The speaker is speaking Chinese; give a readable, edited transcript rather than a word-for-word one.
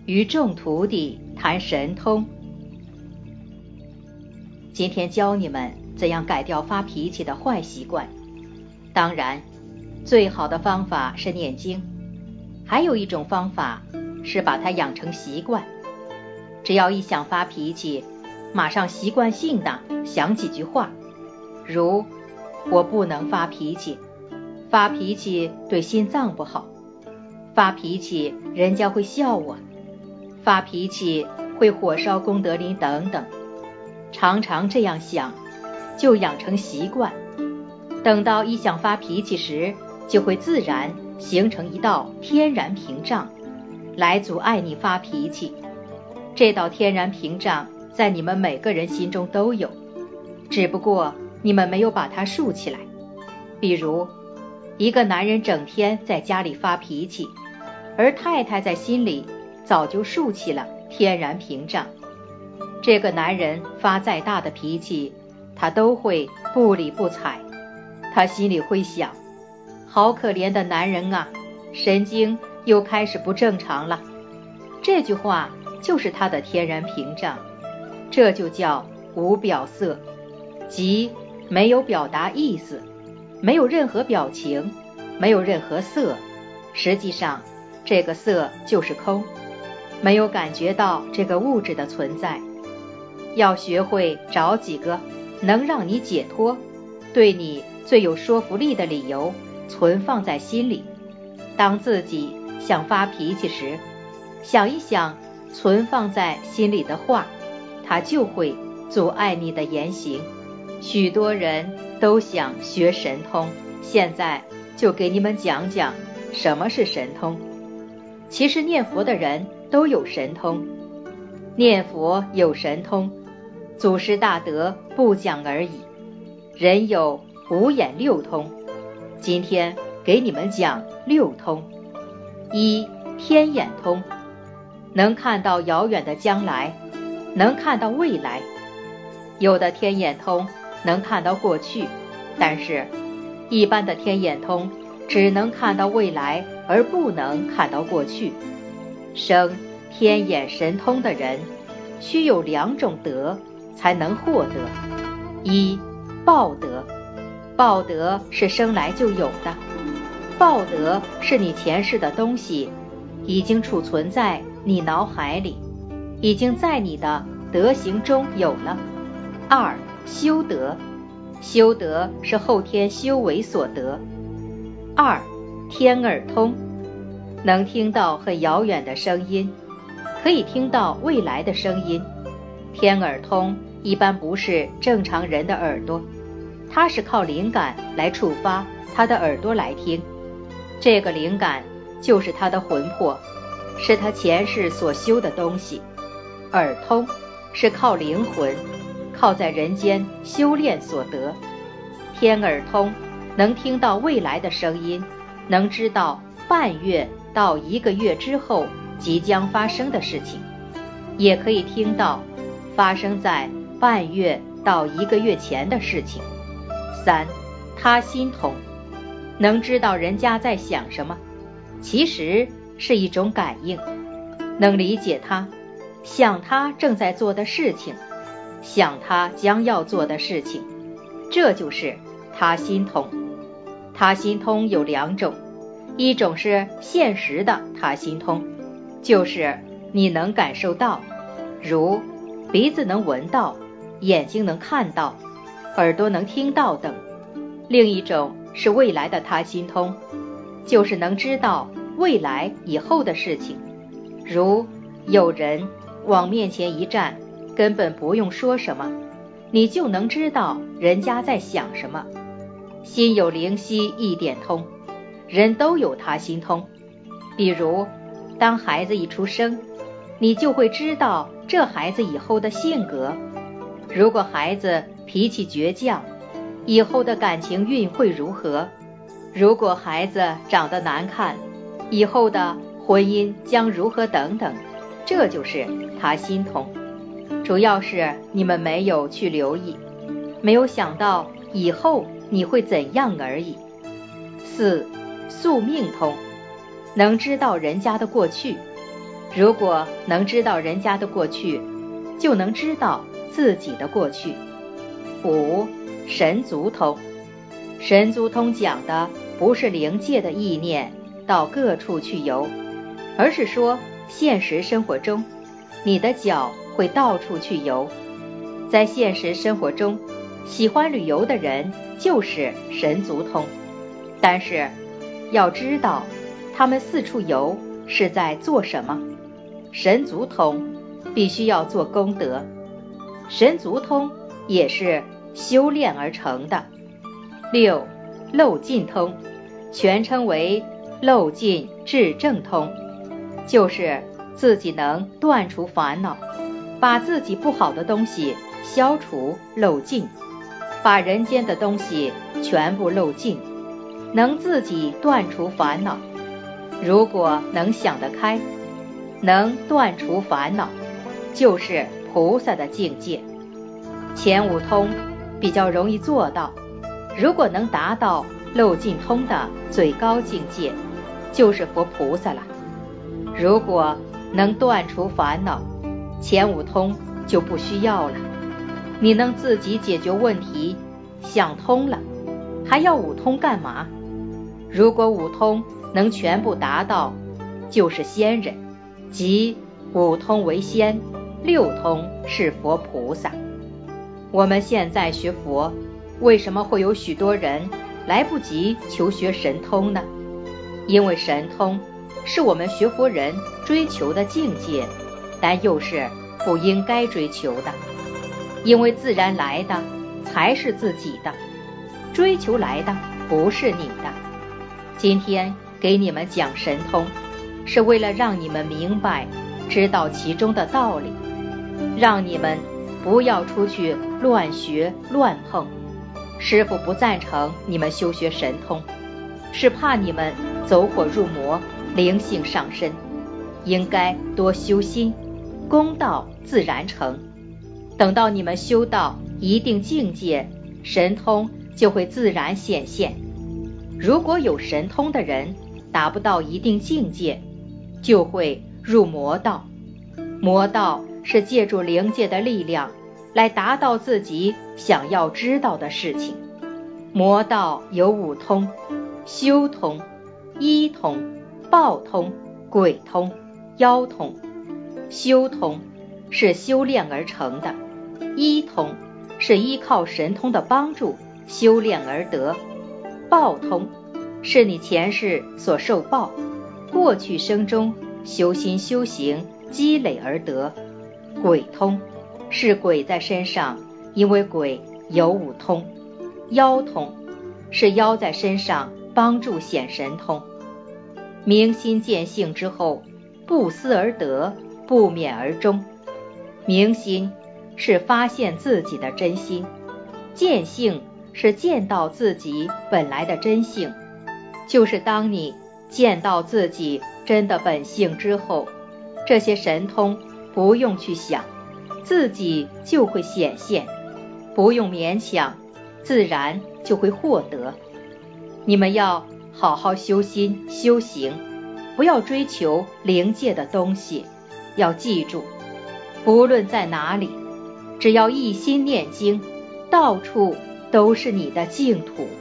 与众徒弟谈神通。今天教你们怎样改掉发脾气的坏习惯。当然，最好的方法是念经，还有一种方法是把它养成习惯。只要一想发脾气，马上习惯性的想几句话，如我不能发脾气，发脾气对心脏不好，发脾气人家会笑我，发脾气会火烧功德林等等。常常这样想，就养成习惯，等到一想发脾气时，就会自然形成一道天然屏障，来阻碍你发脾气。这道天然屏障在你们每个人心中都有，只不过你们没有把它竖起来。比如，一个男人整天在家里发脾气，而太太在心里早就竖起了天然屏障。这个男人发再大的脾气，他都会不理不睬。他心里会想，好可怜的男人啊，神经又开始不正常了。这句话就是他的天然屏障，这就叫无表色，即没有表达意思，没有任何表情，没有任何色，实际上这个色就是空，没有感觉到这个物质的存在。要学会找几个能让你解脱，对你最有说服力的理由存放在心里。当自己想发脾气时，想一想存放在心里的话，它就会阻碍你的言行。许多人都想学神通，现在就给你们讲讲什么是神通。其实念佛的人都有神通，念佛有神通，祖师大德不讲而已。人有五眼六通，今天给你们讲六通。一、天眼通，能看到遥远的将来，能看到未来。有的天眼通能看到过去，但是一般的天眼通只能看到未来，而不能看到过去。生天眼神通的人，须有两种德才能获得。一、报德。报德是生来就有的，报德是你前世的东西已经储存在你脑海里，已经在你的德行中有了。二、修德。修德是后天修为所得。二、天耳通，能听到很遥远的声音，可以听到未来的声音。天耳通一般不是正常人的耳朵，它是靠灵感来触发他的耳朵来听，这个灵感就是他的魂魄，是他前世所修的东西。耳通是靠灵魂，靠在人间修炼所得。天耳通能听到未来的声音，能知道半月到1个月之后即将发生的事情，也可以听到发生在半月到1个月前的事情。三、他心通，能知道人家在想什么，其实是一种感应，能理解他，想他正在做的事情，想他将要做的事情，这就是他心通。他心通有两种，一种是现实的他心通，就是你能感受到，如鼻子能闻到，眼睛能看到，耳朵能听到等。另一种是未来的他心通，就是能知道未来以后的事情，如有人往面前一站，根本不用说什么，你就能知道人家在想什么。心有灵犀一点通，人都有他心通。比如当孩子一出生，你就会知道这孩子以后的性格。如果孩子脾气倔强，以后的感情运会如何？如果孩子长得难看，以后的婚姻将如何等等，这就是他心通。主要是你们没有去留意，没有想到以后你会怎样而已。四、宿命通，能知道人家的过去。 如果能知道人家的过去，就能知道自己的过去。5. 神足通。神足通讲的不是灵界的意念到各处去游，而是说现实生活中你的脚会到处去游。在现实生活中，喜欢旅游的人就是神足通，但是要知道他们四处游是在做什么。神足通必须要做功德，神足通也是修炼而成的。6. 漏尽通，全称为漏尽至正通，就是自己能断除烦恼，把自己不好的东西消除漏尽，把人间的东西全部漏尽，能自己断除烦恼。如果能想得开，能断除烦恼，就是菩萨的境界。前5通比较容易做到，如果能达到漏尽通的最高境界，就是佛菩萨了。如果能断除烦恼，前5通就不需要了。你能自己解决问题，想通了，还要5通干嘛？如果5通能全部达到，就是仙人，即5通为仙，6通是佛菩萨。我们现在学佛，为什么会有许多人来不及求学神通呢？因为神通是我们学佛人追求的境界，但又是不应该追求的。因为自然来的才是自己的，追求来的不是你的。今天给你们讲神通，是为了让你们明白知道其中的道理，让你们不要出去乱学乱碰。师父不赞成你们修学神通，是怕你们走火入魔，灵性上身。应该多修心，功道自然成。等到你们修到一定境界，神通就会自然显现。如果有神通的人达不到一定境界，就会入魔道。魔道是借助灵界的力量来达到自己想要知道的事情。魔道有5通：修通、医通、报通、鬼通、妖通。修通是修炼而成的，医通是依靠神通的帮助修炼而得，报通是你前世所受报，过去生中修心修行积累而得，鬼通是鬼在身上，因为鬼有5通，妖通是妖在身上帮助显神通。明心见性之后，不思而得，不勉而终。明心是发现自己的真心，见性是见到自己本来的真性。就是当你见到自己真的本性之后，这些神通不用去想，自己就会显现，不用勉强，自然就会获得。你们要好好修心修行，不要追求灵界的东西。要记住，不论在哪里，只要一心念经，到处都是你的净土。